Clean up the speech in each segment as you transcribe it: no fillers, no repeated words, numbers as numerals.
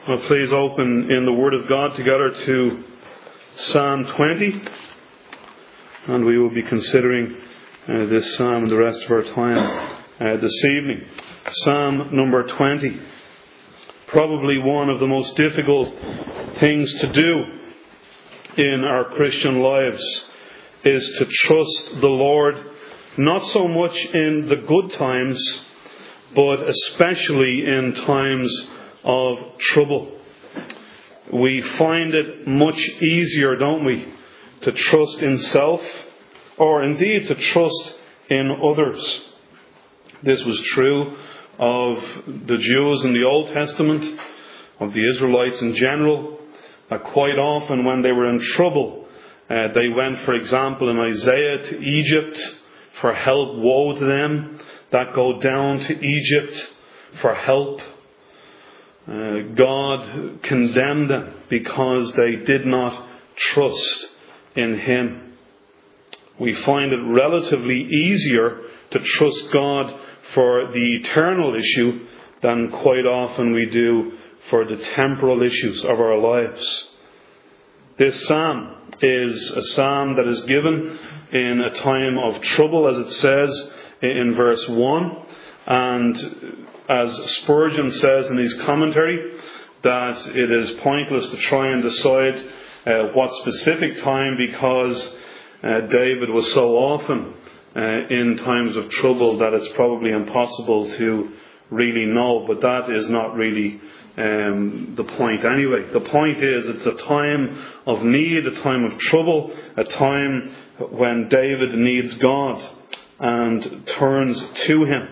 Well, please open in the Word of God together to Psalm 20, and we will be considering this psalm the rest of our time this evening. Psalm number 20. Probably one of the most difficult things to do in our Christian lives is to trust the Lord, not so much in the good times, but especially in times of trouble. We find it much easier, don't we, to trust in self, or indeed to trust in others. This was true of the Jews in the Old Testament, of the Israelites in general. Quite often when they were in trouble, they went, for example, in Isaiah to Egypt for help. Woe to them that go down to Egypt for help. God condemned them because they did not trust in Him. We find it relatively easier to trust God for the eternal issue than quite often we do for the temporal issues of our lives. This psalm is a psalm that is given in a time of trouble, as it says in verse 1. And as Spurgeon says in his commentary, that it is pointless to try and decide what specific time, because David was so often in times of trouble that it's probably impossible to really know. But that is not really the point anyway. The point is, it's a time of need, a time of trouble, a time when David needs God and turns to Him.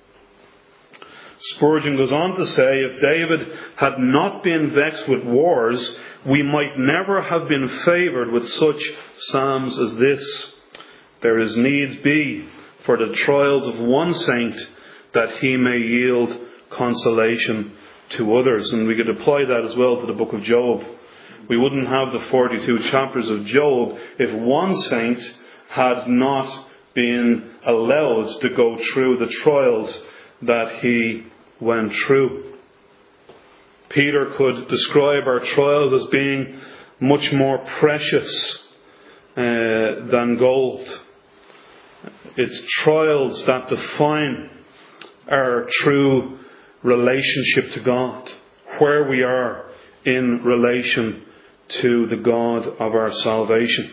Spurgeon goes on to say, if David had not been vexed with wars, we might never have been favoured with such psalms as this. There is needs be for the trials of one saint, that he may yield consolation to others. And we could apply that as well to the book of Job. We wouldn't have the 42 chapters of Job if one saint had not been allowed to go through the trials that he went through. Peter could describe our trials as being much more precious than gold. It's trials that define our true relationship to God, where we are in relation to the God of our salvation.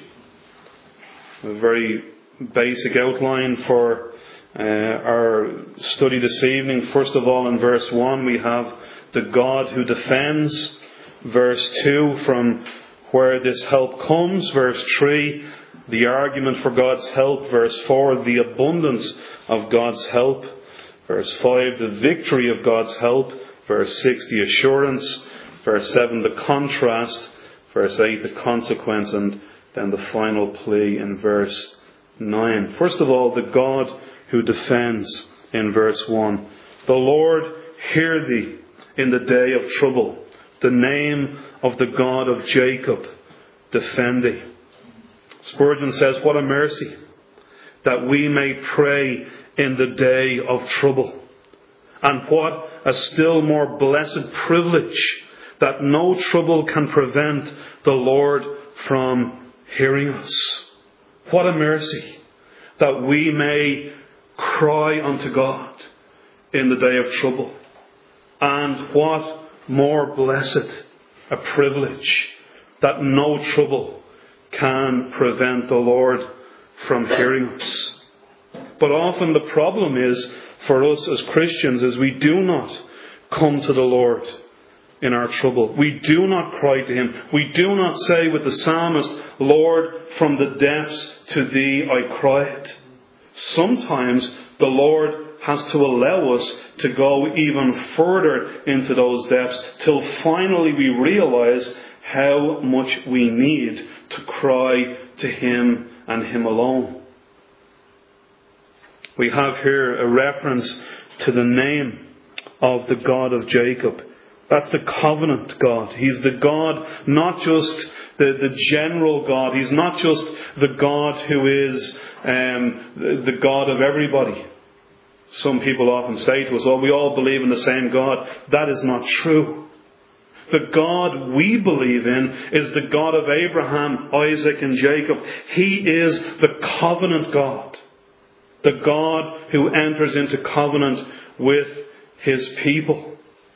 A very basic outline for our study this evening. First of all, in verse 1 we have the God who defends. Verse 2, from where this help comes. Verse 3, the argument for God's help. Verse 4, the abundance of God's help. Verse 5, the victory of God's help. Verse 6, the assurance. Verse 7, the contrast. Verse 8, the consequence. And then the final plea in verse 9. First of all, the God who defends in verse 1. The Lord hear thee in the day of trouble. The name of the God of Jacob defend thee. Spurgeon says, what a mercy that we may pray in the day of trouble. And what a still more blessed privilege that no trouble can prevent the Lord from hearing us. What a mercy that we may cry unto God in the day of trouble. And what more blessed a privilege that no trouble can prevent the Lord from hearing us. But often the problem is for us as Christians is we do not come to the Lord in our trouble. We do not cry to Him. We do not say with the psalmist, Lord, from the depths to Thee I cried. Sometimes the Lord has to allow us to go even further into those depths till finally we realize how much we need to cry to Him and Him alone. We have here a reference to the name of the God of Jacob. That's the covenant God. He's the God, not just the general God. He's not just the God who is the God of everybody. Some people often say to us, oh, we all believe in the same God. That is not true. the God we believe in is the God of Abraham, Isaac, and Jacob. He is the covenant God. The God who enters into covenant with His people.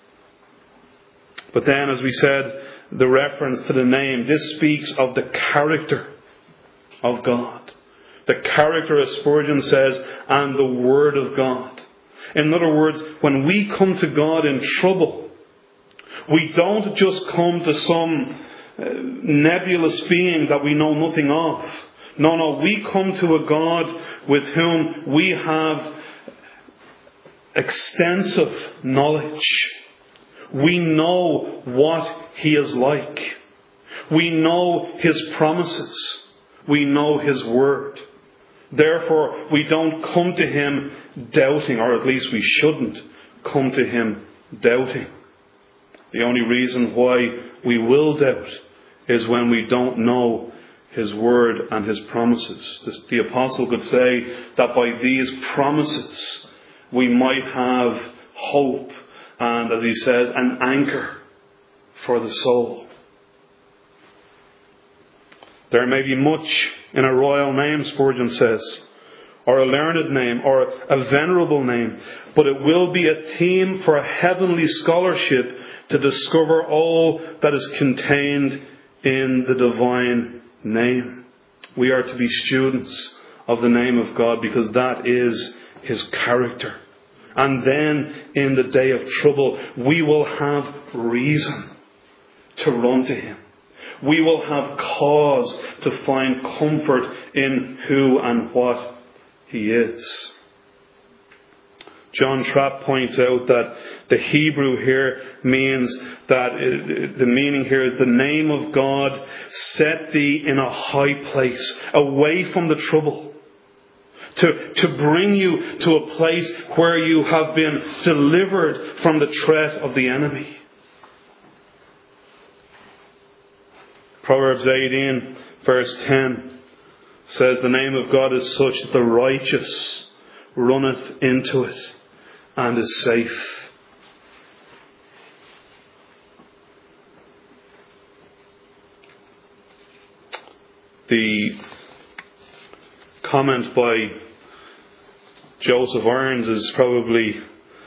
But then, as we said, the reference to the name, this speaks of the character of God. The character, as Spurgeon says, and the Word of God. In other words, when we come to God in trouble, we don't just come to some nebulous being that we know nothing of. No, we come to a God with whom we have extensive knowledge. We know what He is like. We know His promises. We know His Word. Therefore, we don't come to Him doubting, or at least we shouldn't come to Him doubting. The only reason why we will doubt is when we don't know His Word and His promises. The apostle could say that by these promises we might have hope and, as he says, an anchor for the soul. There may be much in a royal name, Spurgeon says, or a learned name, or a venerable name, but it will be a theme for a heavenly scholarship to discover all that is contained in the divine name. We are to be students of the name of God because that is His character. And then in the day of trouble, we will have reason to run to Him. We will have cause to find comfort in who and what He is. John Trapp points out that the Hebrew here means that the meaning here is the name of God set thee in a high place, away from the trouble. To bring you to a place where you have been delivered from the threat of the enemy. Proverbs 18 verse 10 says, the name of God is such that the righteous runneth into it and is safe. The comment by Joseph Irons is probably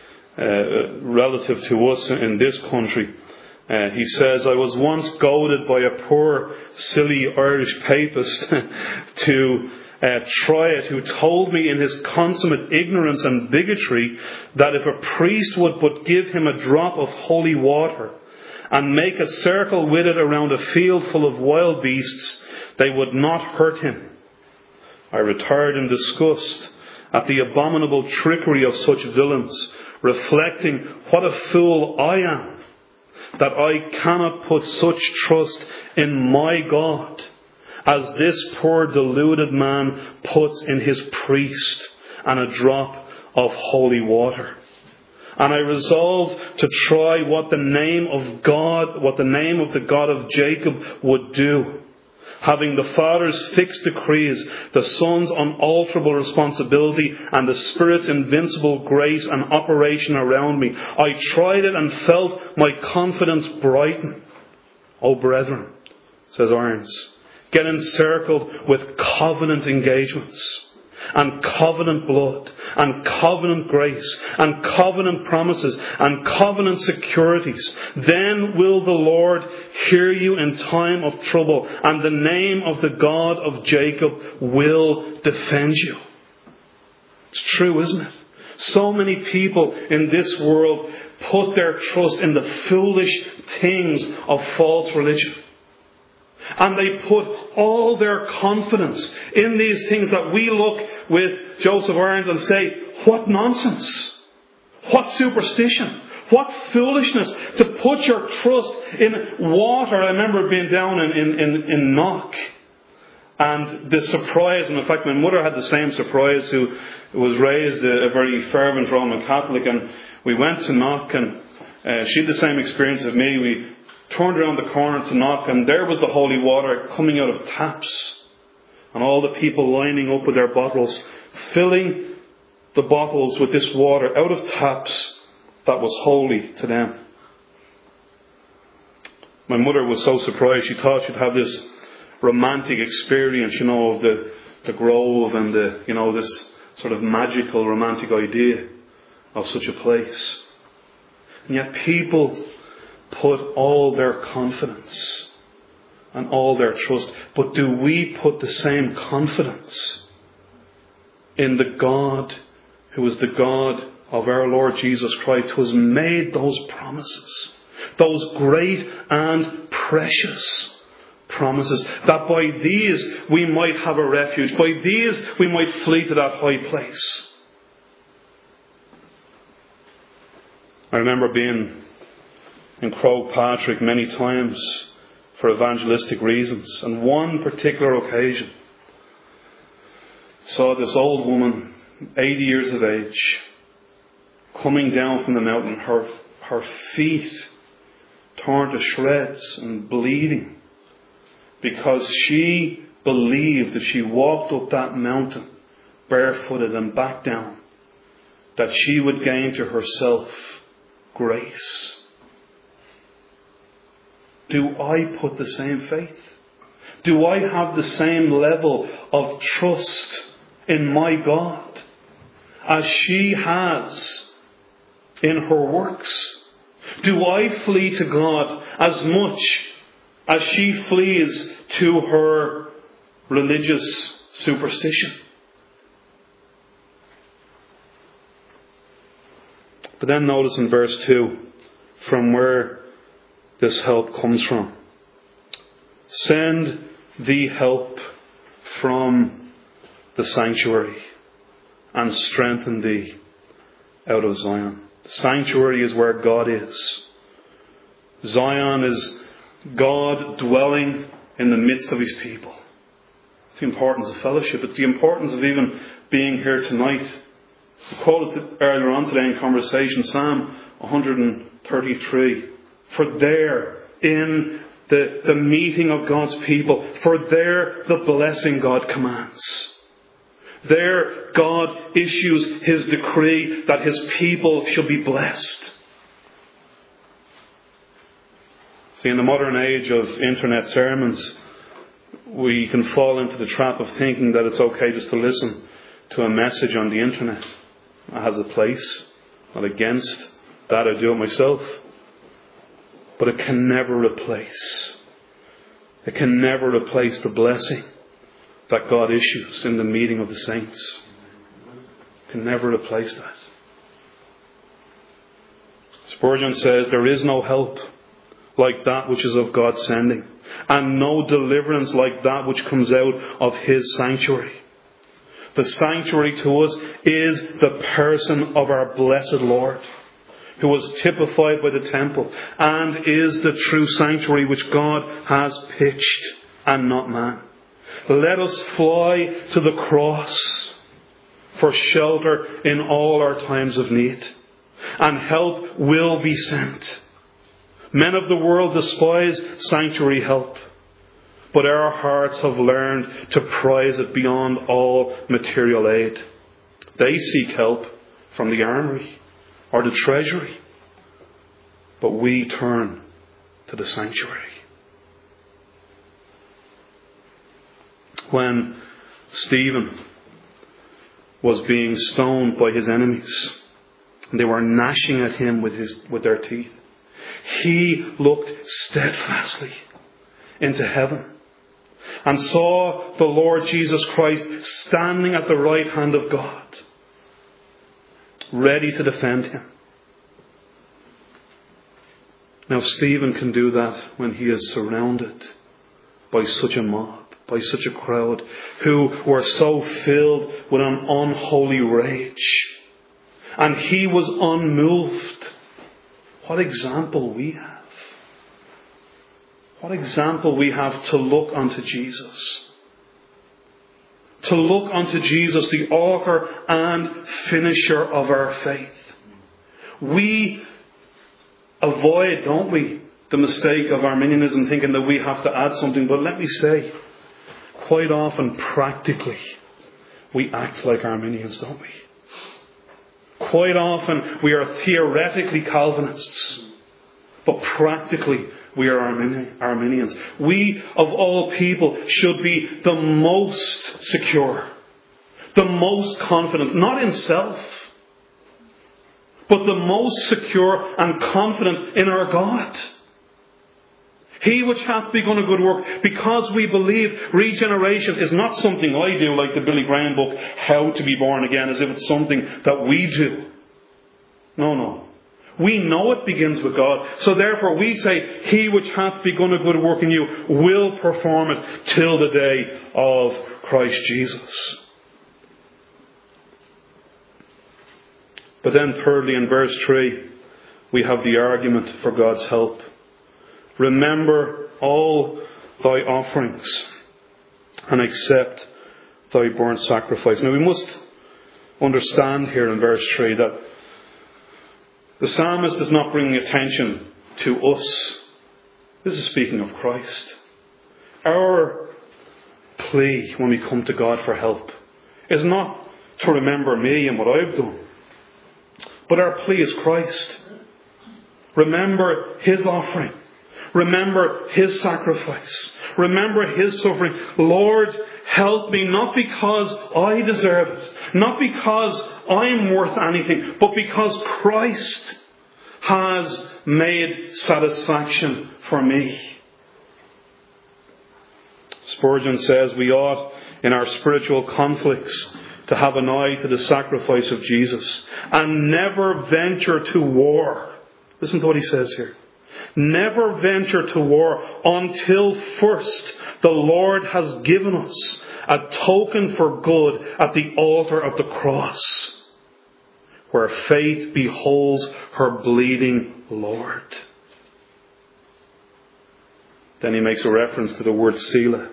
relative to us in this country. He says, I was once goaded by a poor, silly Irish papist to try it, who told me in his consummate ignorance and bigotry that if a priest would but give him a drop of holy water and make a circle with it around a field full of wild beasts, they would not hurt him. I retired in disgust at the abominable trickery of such villains, reflecting what a fool I am, that I cannot put such trust in my God as this poor deluded man puts in his priest and a drop of holy water. And I resolved to try what the name of the God of Jacob would do. Having the Father's fixed decrees, the Son's unalterable responsibility, and the Spirit's invincible grace and operation around me, I tried it and felt my confidence brighten. O brethren, says Irons, get encircled with covenant engagements, and covenant blood, and covenant grace, and covenant promises, and covenant securities. Then will the Lord hear you in time of trouble, and the name of the God of Jacob will defend you. It's true, isn't it? So many people in this world put their trust in the foolish things of false religion. And they put all their confidence in these things that we look with Joseph Irons and say, what nonsense, what superstition, what foolishness to put your trust in water. I remember being down in Knock, and the surprise, and in fact my mother had the same surprise, who was raised a very fervent Roman Catholic, and we went to Knock, and she had the same experience as me. We turned around the corner to Knock, and there was the holy water coming out of taps. And all the people lining up with their bottles, filling the bottles with this water out of taps that was holy to them. My mother was so surprised. She thought she'd have this romantic experience, of the grove and this sort of magical romantic idea of such a place. And yet people put all their confidence and all their trust. But do we put the same confidence in the God who is the God of our Lord Jesus Christ, who has made those promises, those great and precious promises, that by these we might have a refuge, by these we might flee to that high place? I remember being in Croagh Patrick many times for evangelistic reasons, and one particular occasion saw this old woman, 80 years of age, coming down from the mountain, her feet torn to shreds and bleeding, because she believed that she walked up that mountain barefooted and back down, that she would gain to herself grace. Do I put the same faith? Do I have the same level of trust in my God as she has in her works? Do I flee to God as much as she flees to her religious superstition? But then notice in verse 2 from where this help comes from. Send thee help from the sanctuary, and strengthen thee out of Zion. The sanctuary is where God is. Zion is God dwelling in the midst of his people. It's the importance of fellowship. It's the importance of even being here tonight. We quoted earlier on today in conversation Psalm 133. For there, in the meeting of God's people, for there the blessing God commands. There God issues his decree that his people shall be blessed. See, in the modern age of internet sermons, we can fall into the trap of thinking that it's okay just to listen to a message on the internet. It has a place. Not against that, I do it myself. But it can never replace. It can never replace the blessing that God issues in the meeting of the saints. It can never replace that. Spurgeon says, there is no help like that which is of God's sending, and no deliverance like that which comes out of his sanctuary. The sanctuary to us is the person of our blessed Lord, who was typified by the temple, and is the true sanctuary which God has pitched, and not man. Let us fly to the cross for shelter in all our times of need, and help will be sent. Men of the world despise sanctuary help, but our hearts have learned to prize it beyond all material aid. They seek help from the armory or the treasury, but we turn to the sanctuary. When Stephen was being stoned by his enemies, and they were gnashing at him with their teeth, he looked steadfastly into heaven and saw the Lord Jesus Christ standing at the right hand of God, ready to defend him. Now Stephen can do that when he is surrounded by such a mob, by such a crowd who were so filled with an unholy rage. And he was unmoved. What example we have. What example we have to look unto Jesus. To look unto Jesus, the author and finisher of our faith. We avoid, don't we, the mistake of Arminianism, thinking that we have to add something. But let me say, quite often, practically, we act like Arminians, don't we? Quite often, we are theoretically Calvinists, But practically, we are Arminians. We, of all people, should be the most secure, the most confident, not in self, but the most secure and confident in our God. He which hath begun a good work, because we believe regeneration is not something I do, like the Billy Graham book, How to be Born Again, as if it's something that we do. No. We know it begins with God. So therefore we say, He which hath begun a good work in you will perform it till the day of Christ Jesus. But then thirdly, in verse 3, we have the argument for God's help. Remember all thy offerings and accept thy burnt sacrifice. Now we must understand here in verse 3 that the psalmist is not bringing attention to us. This is speaking of Christ. Our plea when we come to God for help is not to remember me and what I've done, but our plea is Christ. Remember His offering. Remember His sacrifice. Remember His suffering. Lord, help me, not because I deserve it, not because I am worth anything, but because Christ has made satisfaction for me. Spurgeon says we ought, in our spiritual conflicts, to have an eye to the sacrifice of Jesus and never venture to war. Listen to what he says here. Never venture to war until first the Lord has given us a token for good at the altar of the cross, where faith beholds her bleeding Lord. Then he makes a reference to the word Selah.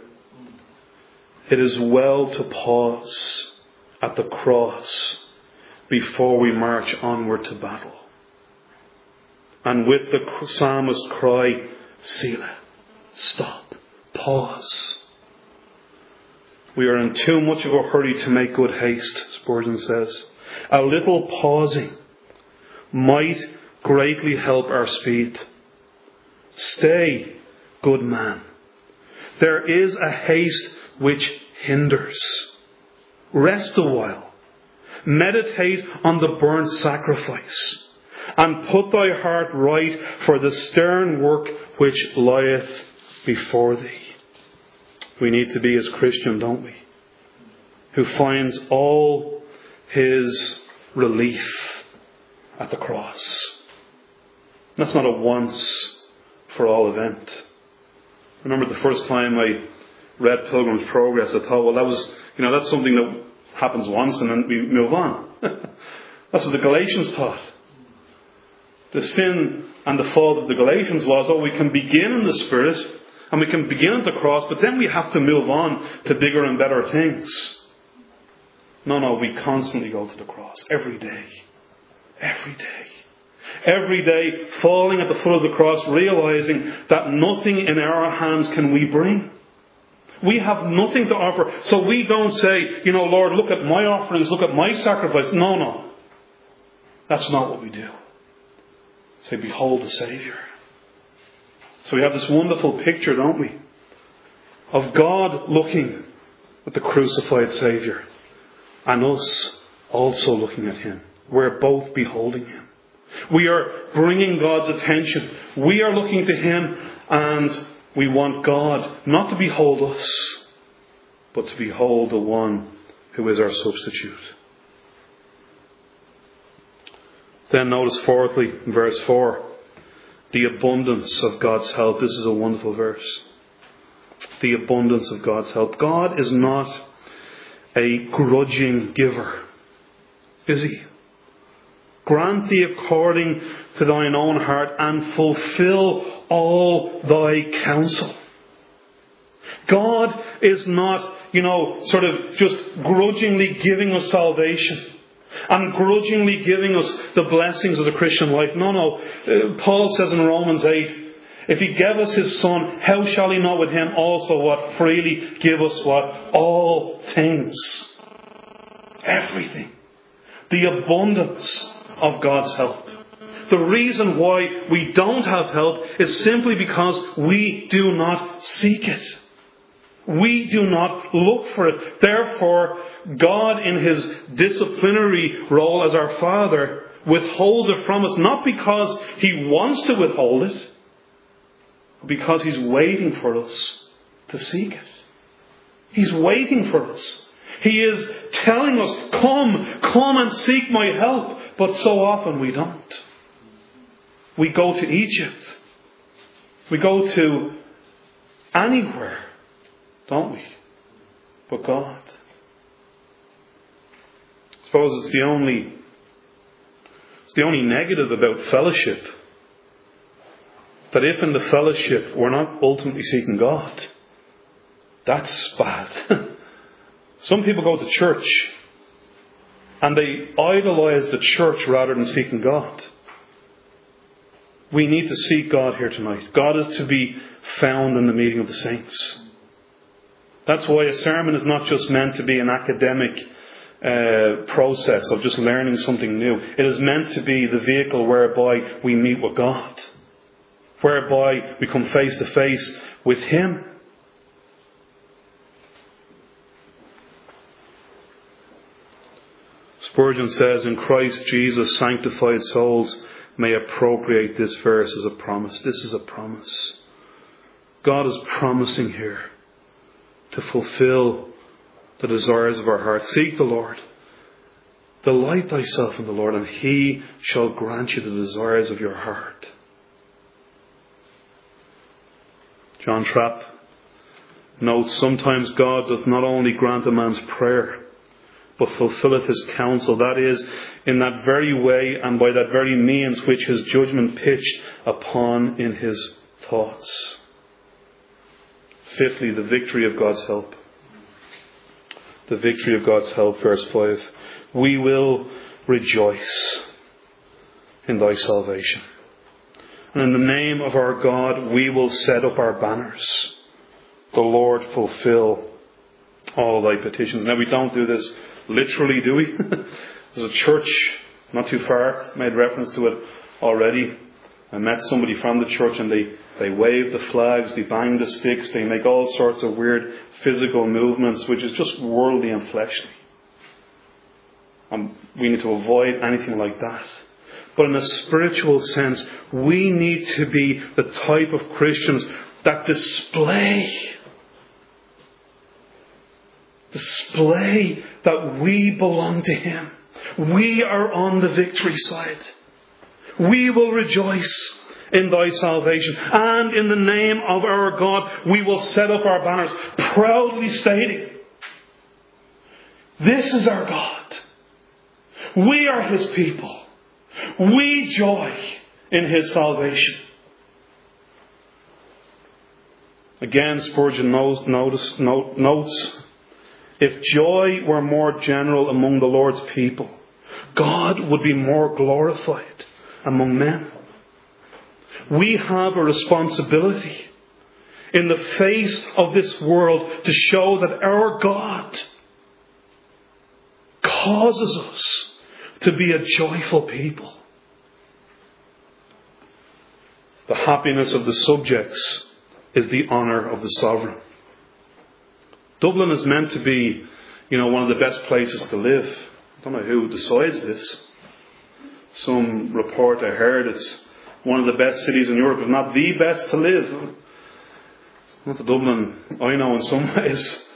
It is well to pause at the cross before we march onward to battle. And with the psalmist cry, Selah, stop, pause. We are in too much of a hurry to make good haste, Spurgeon says. A little pausing might greatly help our speed. Stay, good man. There is a haste which hinders. Rest a while. Meditate on the burnt sacrifice. And put thy heart right for the stern work which lieth before thee. We need to be as Christian, don't we? Who finds all his relief at the cross. That's not a once for all event. I remember the first time I read Pilgrim's Progress, I thought, well, that's something that happens once and then we move on. That's what the Galatians taught. The sin and the fault of the Galatians was, we can begin in the Spirit and we can begin at the cross, but then we have to move on to bigger and better things. No, we constantly go to the cross. Every day. Every day. Every day falling at the foot of the cross, realizing that nothing in our hands can we bring. We have nothing to offer. So we don't say, Lord, look at my offerings, look at my sacrifice. No. That's not what we do. Say, behold the Saviour. So we have this wonderful picture, don't we, of God looking at the crucified Saviour and us also looking at Him. We're both beholding Him. We are bringing God's attention. We are looking to Him, and we want God not to behold us, but to behold the one who is our substitute. Then notice fourthly, in verse 4, the abundance of God's help. This is a wonderful verse. The abundance of God's help. God is not a grudging giver, is He? Grant thee according to thine own heart and fulfill all thy counsel. God is not, sort of just grudgingly giving us salvation and grudgingly giving us the blessings of the Christian life. No. Paul says in Romans 8, if He gave us His Son, how shall He not with Him also what? Freely give us what? All things. Everything. The abundance of God's help. the reason why we don't have help is simply because we do not seek it. We do not look for it. Therefore, God, in His disciplinary role as our Father, withholds it from us, not because He wants to withhold it, but because He's waiting for us to seek it. He's waiting for us. He is telling us, come and seek my help. But so often we don't. We go to Egypt. We go to anywhere, don't we? But God. I suppose it's the only negative about fellowship. That if in the fellowship we're not ultimately seeking God, that's bad. Some people go to church and they idolize the church rather than seeking God. We need to seek God here tonight. God is to be found in the meeting of the saints. That's why a sermon is not just meant to be an academic process of just learning something new. It is meant to be the vehicle whereby we meet with God, whereby we come face to face with Him. Spurgeon says, in Christ Jesus, sanctified souls may appropriate this verse as a promise. This is a promise. God is promising here to fulfill the desires of our heart. Seek the Lord. Delight thyself in the Lord, and He shall grant you the desires of your heart. John Trapp notes, sometimes God doth not only grant a man's prayer, but fulfilleth his counsel, that is, in that very way and by that very means which his judgment pitched upon in his thoughts. Fifthly, the victory of God's help. The victory of God's help, verse 5. We will rejoice in thy salvation. And in the name of our God, we will set up our banners. The Lord fulfill all thy petitions. Now, we don't do this literally, do we? There's a church not too far, made reference to it already. I met somebody from the church and they wave the flags, they bang the sticks, they make all sorts of weird physical movements, which is just worldly and fleshly. We need to avoid anything like that. But in a spiritual sense, we need to be the type of Christians that display that we belong to Him. We are on the victory side. We will rejoice in thy salvation. And in the name of our God, we will set up our banners, proudly stating, this is our God. We are His people. We joy in His salvation. Again, Spurgeon notes, if joy were more general among the Lord's people, God would be more glorified among men. We have a responsibility in the face of this world to show that our God causes us to be a joyful people. The happiness of the subjects is the honour of the sovereign. Dublin is meant to be, one of the best places to live. I don't know who decides this. Some report I heard it's one of the best cities in Europe, if not the best to live. It's not the Dublin I know in some ways.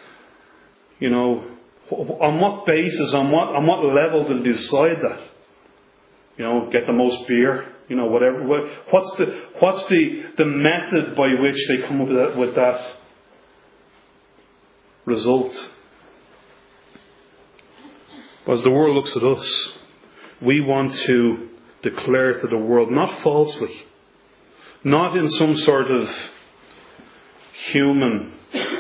On what basis, on what level do they decide that? Get the most beer, whatever. What's the method by which they come up with that result? As the world looks at us, we want to declare to the world, not falsely, not in some sort of human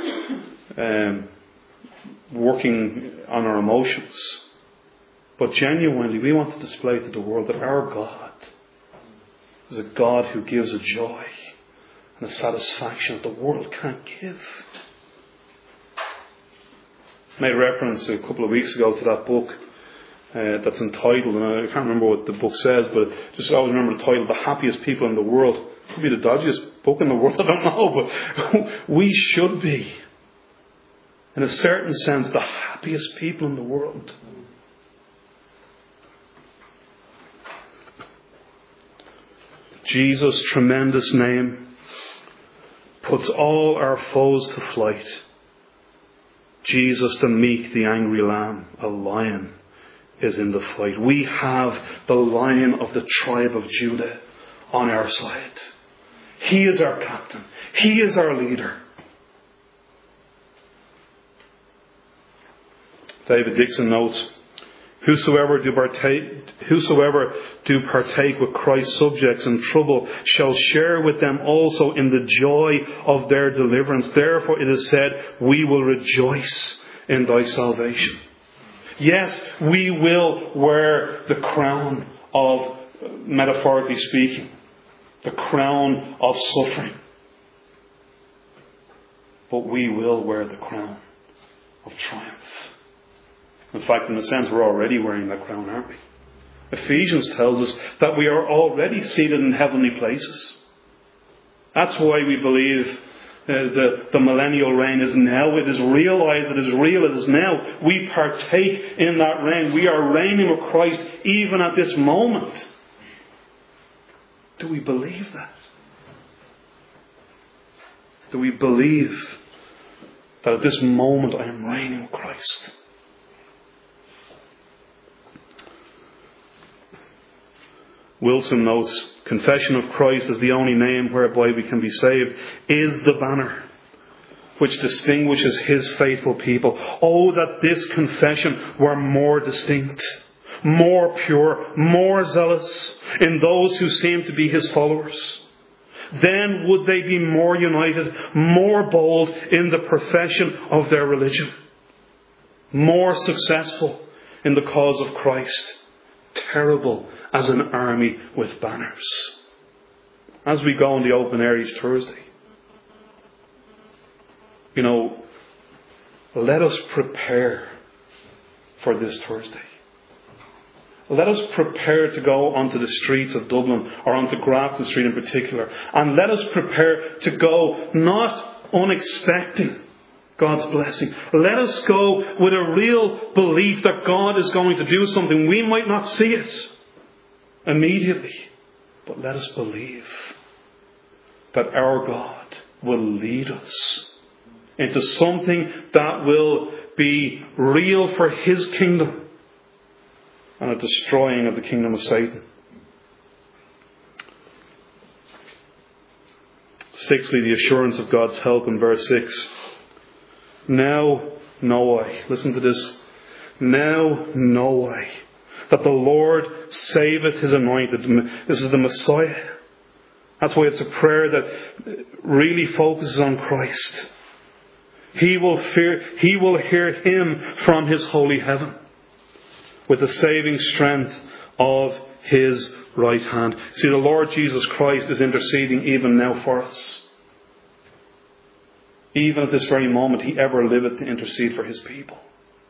working on our emotions, but genuinely we want to display to the world that our God is a God who gives a joy and a satisfaction that the world can't give. I made reference a couple of weeks ago to that book that's entitled, and I can't remember what the book says, but just always remember the title, The Happiest People in the World. It could be the dodgiest book in the world, I don't know, but we should be, in a certain sense, the happiest people in the world. Jesus' tremendous name puts all our foes to flight. Jesus, the meek, the angry lamb, a lion, is in the fight. We have the Lion of the tribe of Judah on our side. He is our captain. He is our leader. David Dixon notes, Whosoever do partake with Christ's subjects in trouble shall share with them also in the joy of their deliverance. Therefore it is said, we will rejoice in thy salvation. Yes, we will wear the crown of, metaphorically speaking, the crown of suffering. But we will wear the crown of triumph. In fact, in a sense, we're already wearing that crown, aren't we? Ephesians tells us that we are already seated in heavenly places. That's why we believe the millennial reign is now. It is realized, it is real, it is now. We partake in that reign. We are reigning with Christ even at this moment. Do we believe that? Do we believe that at this moment I am reigning with Christ? Wilson notes, confession of Christ as the only name whereby we can be saved is the banner which distinguishes His faithful people. Oh, that this confession were more distinct, more pure, more zealous in those who seem to be His followers. Then would they be more united, more bold in the profession of their religion, more successful in the cause of Christ. Terrible as an army with banners. As we go in the open air each Thursday, let us prepare for this Thursday. Let us prepare to go onto the streets of Dublin, or onto Grafton Street in particular, and let us prepare to go not unexpecting God's blessing. Let us go with a real belief that God is going to do something. We might not see it immediately, but let us believe that our God will lead us into something that will be real for His kingdom and a destroying of the kingdom of Satan. Sixthly, the assurance of God's help in verse 6. Now know I, listen to this, now know I that the Lord saveth His anointed. This is the Messiah. That's why it's a prayer that really focuses on Christ. He will hear Him from His holy heaven with the saving strength of His right hand. See, the Lord Jesus Christ is interceding even now for us. Even at this very moment, He ever liveth to intercede for His people.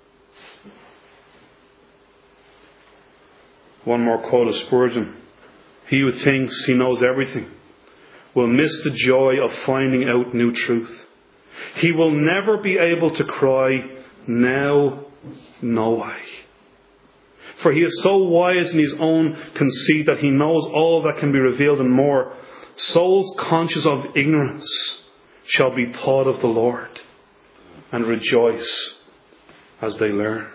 One more quote of Spurgeon. He who thinks he knows everything will miss the joy of finding out new truth. He will never be able to cry, now know I. For he is so wise in his own conceit that he knows all that can be revealed and more. Souls conscious of ignorance shall be taught of the Lord and rejoice as they learn.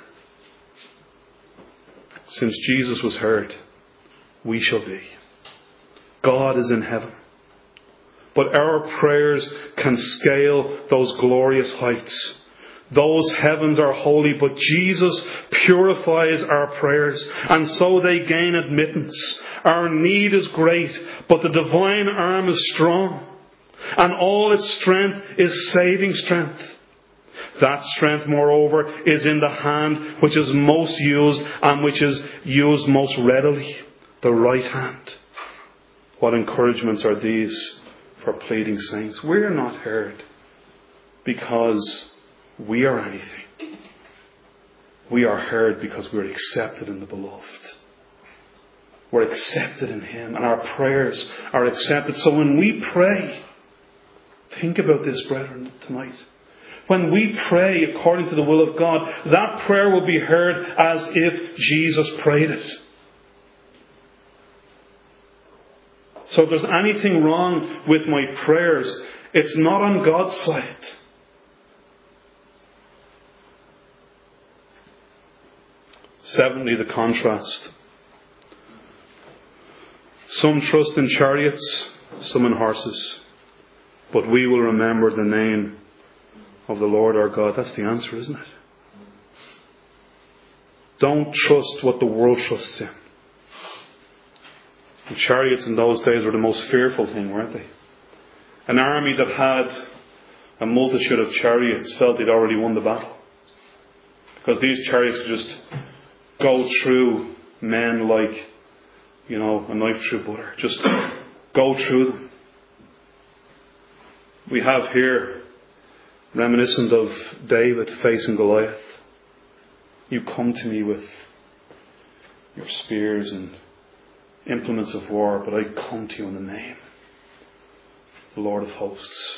Since Jesus was heard, we shall be. God is in heaven. But our prayers can scale those glorious heights. Those heavens are holy, but Jesus purifies our prayers, and so they gain admittance. Our need is great, but the divine arm is strong, and all its strength is saving strength. That strength, moreover, is in the hand which is most used and which is used most readily, the right hand. What encouragements are these for pleading saints? We are not heard because we are anything. We are heard because we're accepted in the beloved. We're accepted in Him, and our prayers are accepted. So when we pray, think about this, brethren, tonight. When we pray according to the will of God, that prayer will be heard as if Jesus prayed it. So if there's anything wrong with my prayers, it's not on God's side. Seventhly, the contrast. Some trust in chariots, some in horses, but we will remember the name of the Lord our God. That's the answer, isn't it? Don't trust what the world trusts in. The chariots in those days were the most fearful thing, weren't they? An army that had a multitude of chariots felt they'd already won the battle. Because these chariots could just go through men like, a knife through butter. Just go through them. We have here, reminiscent of David facing Goliath. You come to me with your spears and implements of war, but I come to you in the name of the Lord of hosts.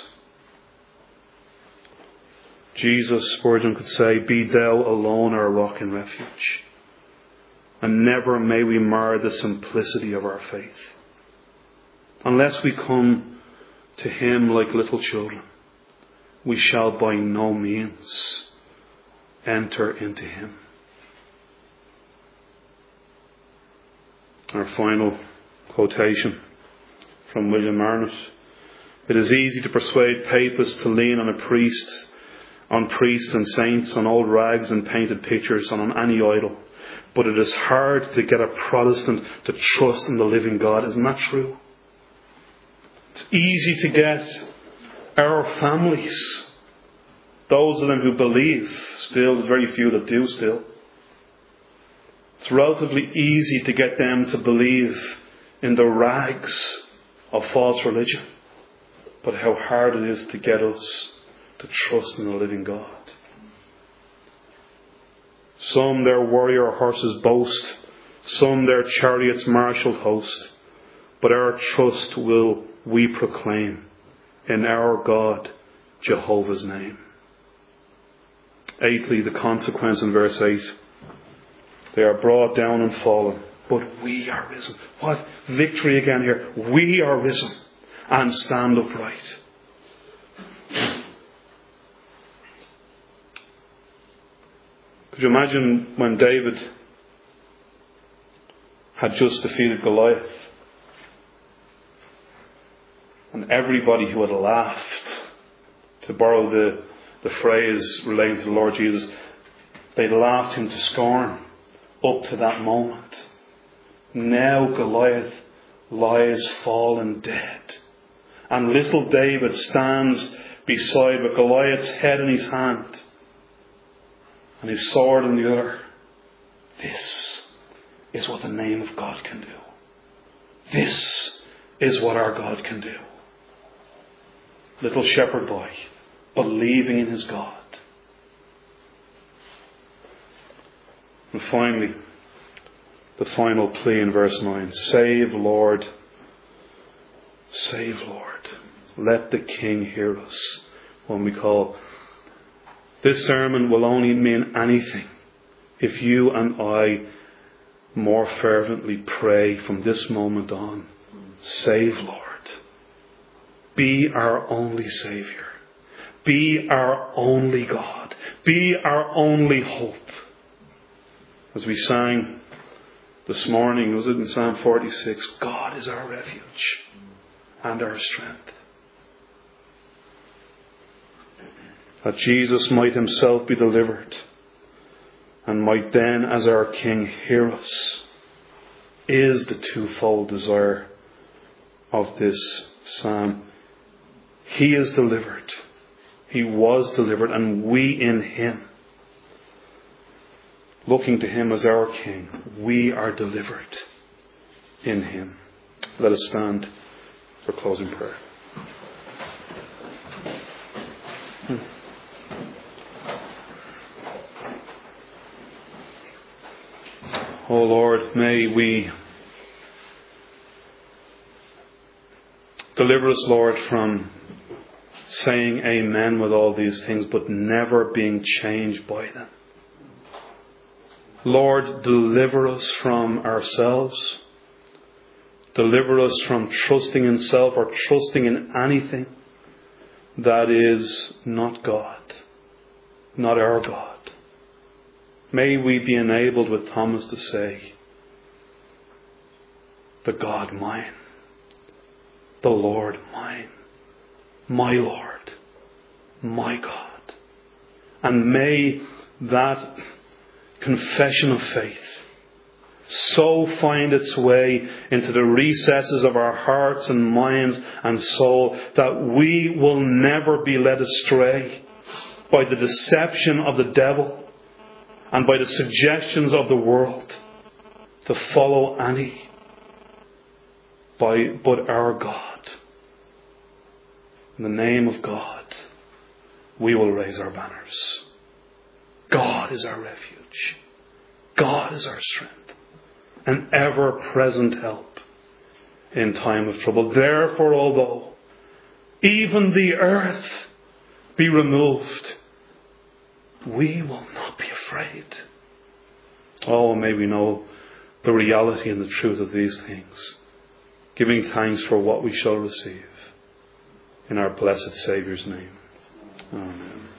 Jesus, Spurgeon could say, be thou alone our rock and refuge. And never may we mar the simplicity of our faith. Unless we come to Him like little children, we shall by no means enter into Him. Our final quotation from William Arnott. It is easy to persuade papists to lean on priests and saints, on old rags and painted pictures, and on any idol. But it is hard to get a Protestant to trust in the living God. Isn't that true? It's easy to get our families, those of them who believe still, there's very few that do still. It's relatively easy to get them to believe in the rags of false religion. But how hard it is to get us to trust in the living God. Some their warrior horses boast, some their chariots marshalled host, but our trust will we proclaim in our God, Jehovah's name. Eighthly, the consequence in verse 8. They are brought down and fallen, but we are risen. What victory again here. We are risen and stand upright. Could you imagine when David had just defeated Goliath, and everybody who had laughed, to borrow the phrase relating to the Lord Jesus, they laughed him to scorn up to that moment. Now Goliath lies fallen dead, and little David stands beside with Goliath's head in his hand and his sword in the other. This is what the name of God can do. This is what our God can do. Little shepherd boy, believing in his God. And finally, the final plea in verse 9. Save, Lord. Save, Lord. Let the King hear us when we call. This sermon will only mean anything if you and I more fervently pray from this moment on. Save, Lord. Be our only Saviour. Be our only God. Be our only hope. As we sang this morning, was it in Psalm 46? God is our refuge and our strength. That Jesus might himself be delivered and might then, as our King, hear us, is the twofold desire of this psalm. He is delivered. He was delivered, and we in him, looking to him as our King, we are delivered in him. Let us stand for closing prayer. O Lord, may we deliver us, Lord, from saying amen with all these things, but never being changed by them. Lord, deliver us from ourselves. Deliver us from trusting in self or trusting in anything that is not God, not our God. May we be enabled with Thomas to say, the God mine, the Lord mine, my Lord, my God. And may that confession of faith so find its way into the recesses of our hearts and minds and soul that we will never be led astray by the deception of the devil and by the suggestions of the world to follow any but our God. In the name of God, we will raise our banners. God is our refuge. God is our strength. An ever-present help in time of trouble. Therefore, although even the earth be removed, we will not be afraid. Oh, may we know the reality and the truth of these things, giving thanks for what we shall receive. In our blessed Saviour's name. Amen.